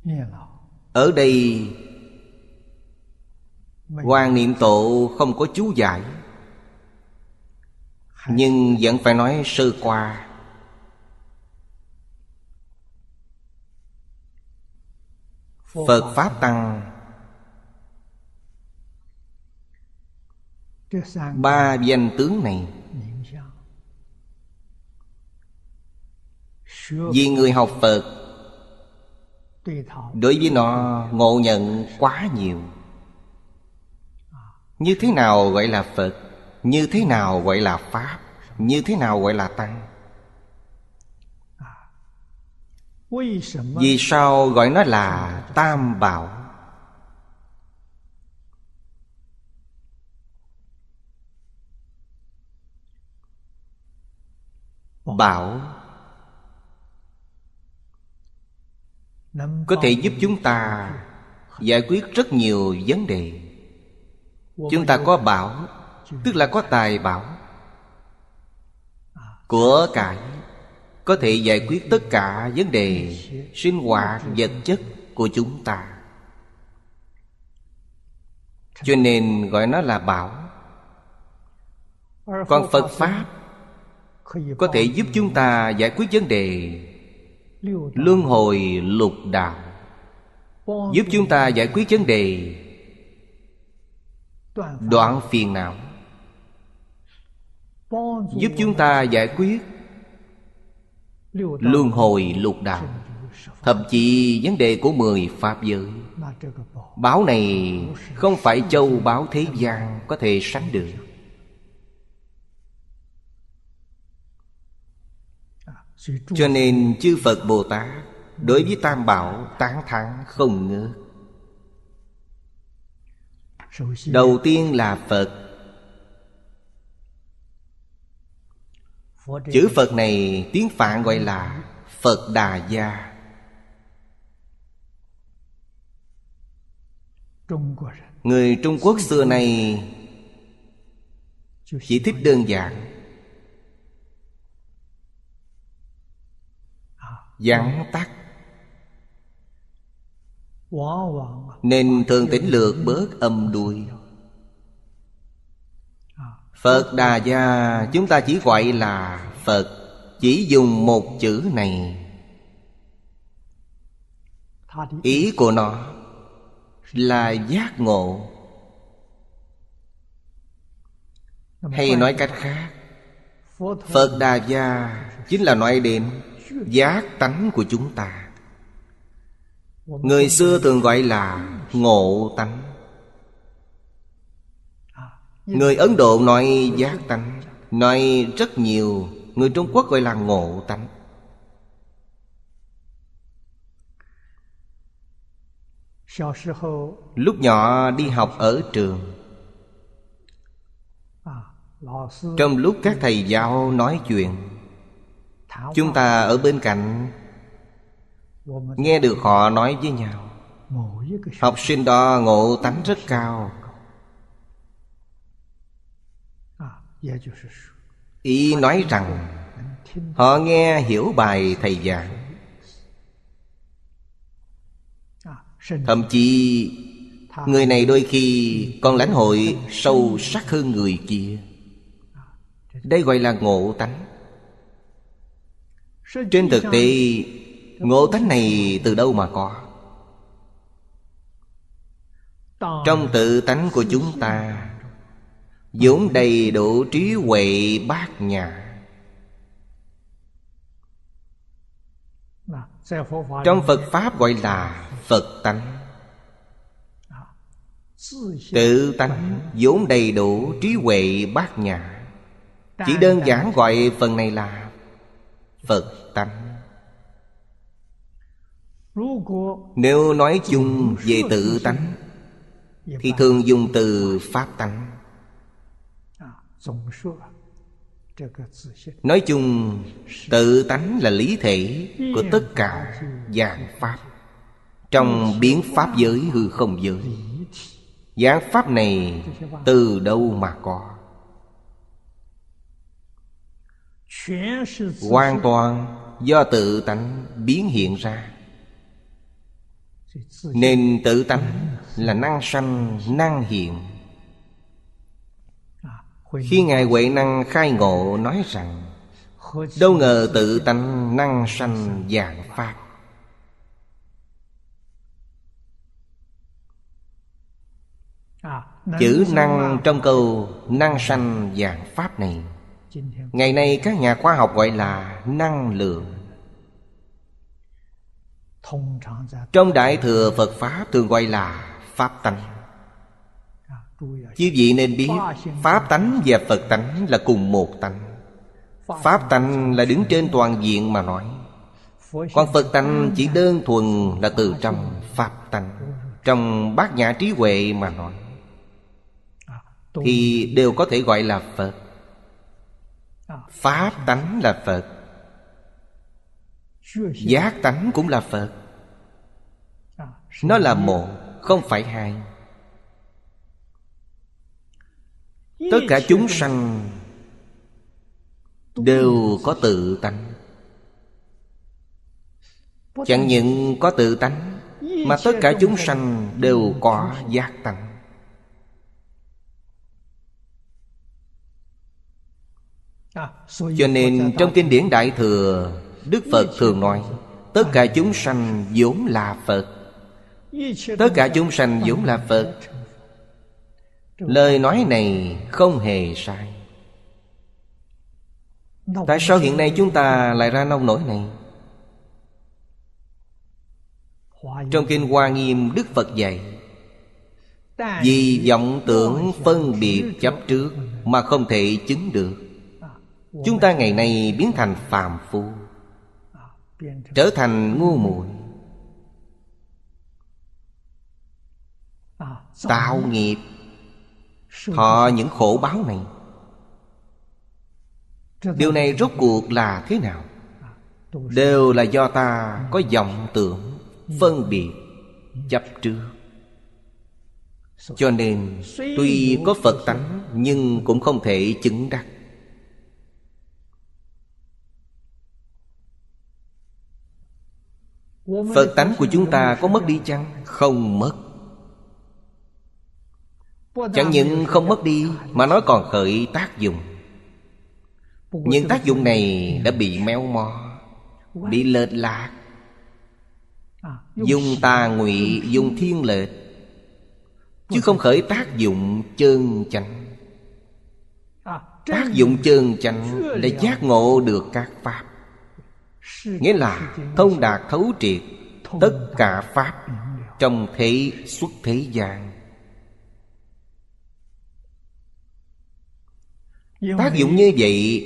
Ở đây Hoàng Niệm Tổ không có chú giải, nhưng vẫn phải nói sơ qua. Phật Pháp Tăng ba danh tướng này, vì người học Phật đối với nó ngộ nhận quá nhiều. Như thế nào gọi là Phật? Như thế nào gọi là Pháp? Như thế nào gọi là Tăng? Vì sao gọi nó là Tam Bảo? Bảo có thể giúp chúng ta giải quyết rất nhiều vấn đề. Chúng ta có bảo, tức là có tài bảo. Của cải có thể giải quyết tất cả vấn đề sinh hoạt vật chất của chúng ta, cho nên gọi nó là bảo. Còn Phật Pháp có thể giúp chúng ta giải quyết vấn đề luân hồi lục đạo, giúp chúng ta giải quyết vấn đề đoạn phiền não, giúp chúng ta giải quyết luân hồi lục đạo, thậm chí vấn đề của 10 pháp giới. Báo này không phải châu báu thế gian có thể sánh được. Cho nên chư Phật Bồ Tát đối với Tam Bảo tán thán không ngớt. Đầu tiên là Phật. Chữ Phật này tiếng Phạn gọi là Phật Đà Gia. Người Trung Quốc xưa nay chỉ thích đơn giản, vắn tắt, nên thường tỉnh lược bớt âm đuôi. Phật Đà Gia chúng ta chỉ gọi là Phật, chỉ dùng một chữ này. Ý của nó là giác ngộ. Hay nói cách khác, Phật Đà Gia chính là nói đến giác tánh của chúng ta. Người xưa thường gọi là ngộ tánh. Người Ấn Độ nói giác tánh, nói rất nhiều. Người Trung Quốc gọi là ngộ tánh. Lúc nhỏ đi học ở trường, trong lúc các thầy giáo nói chuyện, chúng ta ở bên cạnh nghe được họ nói với nhau, học sinh đó ngộ tánh rất cao. Ý nói rằng họ nghe hiểu bài thầy giảng, thậm chí người này đôi khi còn lãnh hội sâu sắc hơn người kia. Đây gọi là ngộ tánh. Trên thực tế, ngộ tánh này từ đâu mà có? Trong tự tánh của chúng ta vốn đầy đủ trí huệ bát nhã. Trong Phật Pháp gọi là Phật tánh. Tự tánh vốn đầy đủ trí huệ bát nhã, chỉ đơn giản gọi phần này là Phật tánh. Nếu nói chung về tự tánh thì thường dùng từ Pháp tánh. Nói chung tự tánh là lý thể của tất cả vạn pháp trong biến pháp giới hư không giới. Vạn pháp này từ đâu mà có? Hoàn toàn do tự tánh biến hiện ra. Nên tự tánh là năng sanh năng hiện. Khi Ngài Huệ Năng khai ngộ nói rằng đâu ngờ tự tánh năng sanh vạn pháp. Chữ năng trong câu năng sanh vạn pháp này, ngày nay các nhà khoa học gọi là năng lượng. Trong Đại Thừa Phật Pháp thường gọi là Pháp tánh. Quý vị nên biết Pháp tánh và Phật tánh là cùng một tánh. Pháp tánh là đứng trên toàn diện mà nói, còn Phật tánh chỉ đơn thuần là từ trong Pháp tánh. Trong Bát Nhã Trí Huệ mà nói thì đều có thể gọi là Phật. Pháp tánh là Phật, giác tánh cũng là Phật. Nó là một, không phải hai. Tất cả chúng sanh đều có tự tánh. Chẳng những có tự tánh, mà tất cả chúng sanh đều có giác tánh. Cho nên trong kinh điển Đại Thừa, Đức Phật thường nói tất cả chúng sanh vốn là Phật. Tất cả chúng sanh vốn là Phật. Lời nói này không hề sai. Tại sao hiện nay chúng ta lại ra nông nổi này? Trong kinh Hoa Nghiêm, Đức Phật dạy vì vọng tưởng phân biệt chấp trước mà không thể chứng được, chúng ta ngày nay biến thành phàm phu, trở thành ngu muội, tạo nghiệp, thọ những khổ báo này. Điều này rốt cuộc là thế nào? Đều là do ta có vọng tưởng phân biệt chấp trước. Cho nên tuy có Phật tánh nhưng cũng không thể chứng đắc. Phật tánh của chúng ta có mất đi chăng? Không mất. Chẳng những không mất đi mà nó còn khởi tác dụng. Nhưng tác dụng này đã bị méo mó, bị lệch lạc, dùng tà ngụy, dùng thiên lệch, chứ không khởi tác dụng chân chánh. Tác dụng chân chánh là giác ngộ được các pháp, nghĩa là thông đạt thấu triệt tất cả pháp trong thế xuất thế gian. Tác dụng như vậy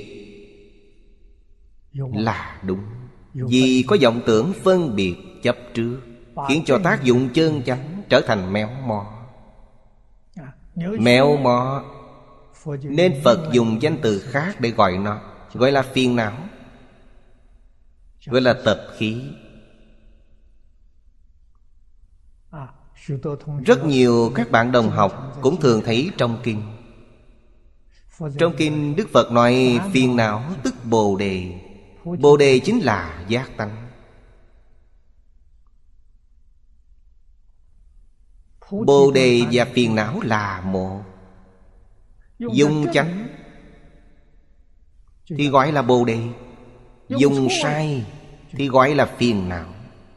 là đúng. Vì có vọng tưởng phân biệt chấp trước, khiến cho tác dụng chân chánh trở thành méo mó. Méo mó nên Phật dùng danh từ khác để gọi nó, gọi là phiền não, gọi là tập khí. Rất nhiều các bạn đồng học cũng thường thấy trong kinh. Trong kinh Đức Phật nói phiền não tức Bồ Đề. Bồ Đề chính là giác tánh. Bồ Đề và phiền não là một. Dùng chánh thì gọi là Bồ Đề, dùng sai thì gọi là phiền não.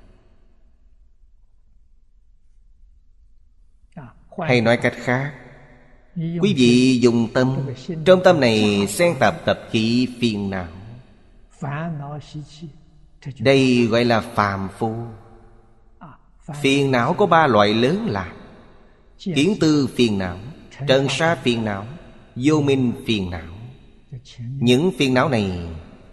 Hay nói cách khác, quý vị dùng tâm, trong tâm này xen tạp tập khí phiền não, đây gọi là phàm phu. Phiền não có ba loại lớn là kiến tư phiền não, trần sa phiền não, vô minh phiền não. Những phiền não này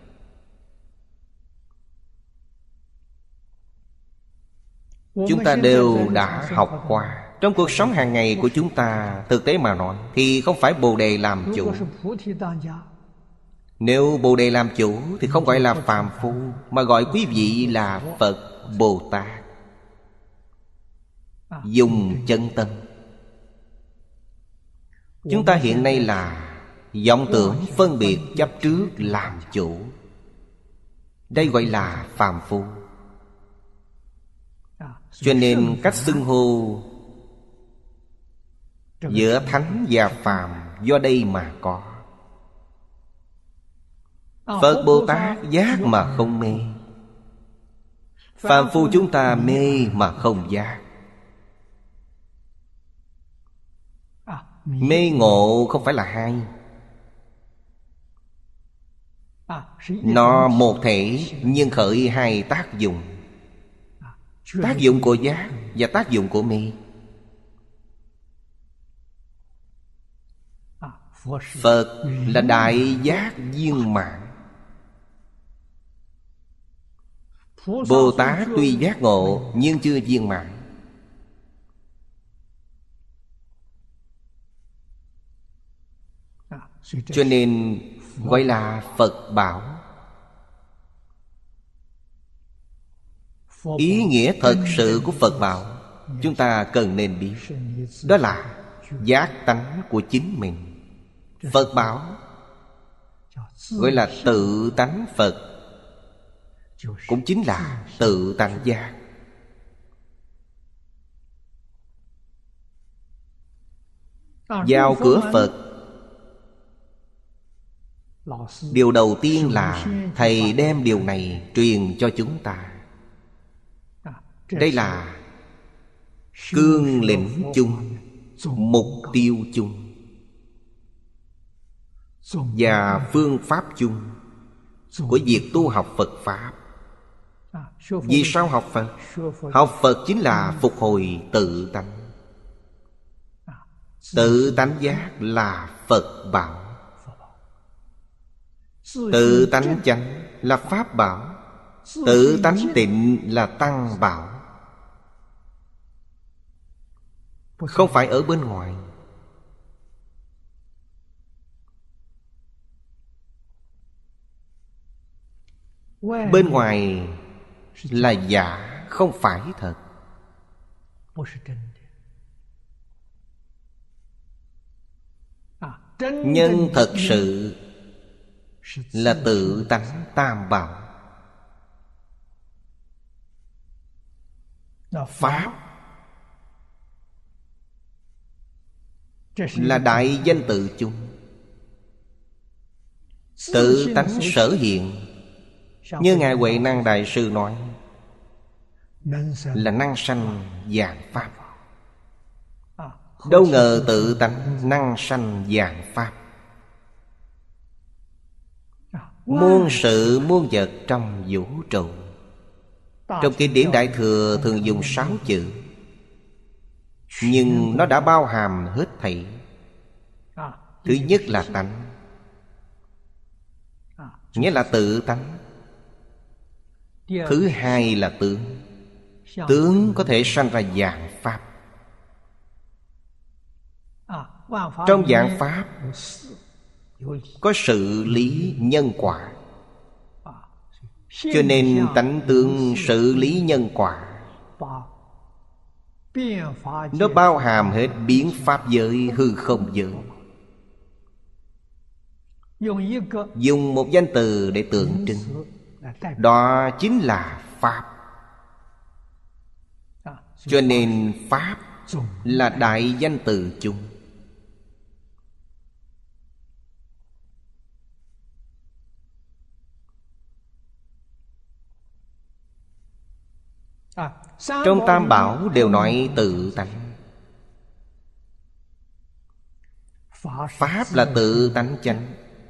chúng ta đều đã học qua. Trong cuộc sống hàng ngày của chúng ta, thực tế mà nói thì không phải Bồ Đề làm chủ. Nếu Bồ Đề làm chủ thì không gọi là phàm phu, mà gọi quý vị là Phật Bồ Tát. Dùng chân tâm. Chúng ta hiện nay là vọng tưởng phân biệt chấp trước làm chủ, đây gọi là phàm phu. Cho nên cách xưng hô giữa thánh và phàm do đây mà có. Phật Bồ Tát giác mà không mê, phàm phu chúng ta mê mà không giác. Mê ngộ không phải là hai, nó một thể nhưng khởi hai tác dụng. Tác dụng của giác và tác dụng của mê. Phật là đại giác viên mãn. Bồ Tát tuy giác ngộ nhưng chưa viên mãn. Cho nên gọi là Phật bảo. Ý nghĩa thật sự của Phật bảo chúng ta cần nên biết, đó là giác tánh của chính mình. Phật bảo gọi là tự tánh Phật, cũng chính là tự tánh giác. Vào cửa Phật, điều đầu tiên là Thầy đem điều này truyền cho chúng ta. Đây là cương lĩnh chung, mục tiêu chung và phương pháp chung của việc tu học Phật Pháp. Vì sao học Phật? Học Phật chính là phục hồi tự tánh. Tự tánh giác là Phật bảo. Tự tánh chánh là Pháp bảo. Tự tánh tịnh là Tăng bảo. Không phải ở bên ngoài. Bên ngoài là giả, không phải thật. Nhân thật sự là tự tánh tam bảo. Pháp là đại danh tự chung. Tự tánh sở hiện, như Ngài Huệ Năng Đại Sư nói, là năng sanh vạn pháp. Đâu ngờ tự tánh năng sanh vạn pháp. Muôn sự muôn vật trong vũ trụ. Trong kinh điển Đại Thừa thường dùng 6 chữ, nhưng nó đã bao hàm hết thảy. Thứ nhất là tánh, nghĩa là tự tánh. Thứ hai là tướng. Tướng có thể sanh ra vạn pháp. Trong vạn pháp có sự lý nhân quả. Cho nên tánh tướng sự lý nhân quả, nó bao hàm hết biến pháp giới, hư không giới. Dùng một danh từ để tượng trưng, đó chính là Pháp. Cho nên Pháp là đại danh từ chung. Trong Tam Bảo đều nói tự tánh. Pháp là tự tánh chánh,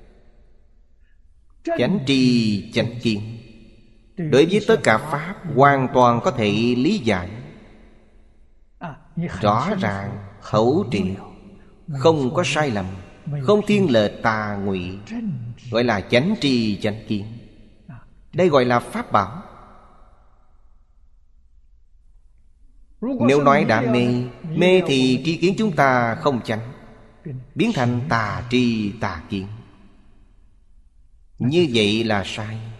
chánh tri chánh kiến. Đối với tất cả Pháp hoàn toàn có thể lý giải rõ ràng, thấu triệt, không có sai lầm, không thiên lệch tà ngụy, gọi là chánh tri chánh kiến. Đây gọi là Pháp bảo. Nếu nói đã mê, mê thì tri kiến chúng ta không chánh, biến thành tà tri tà kiến. Như vậy là sai.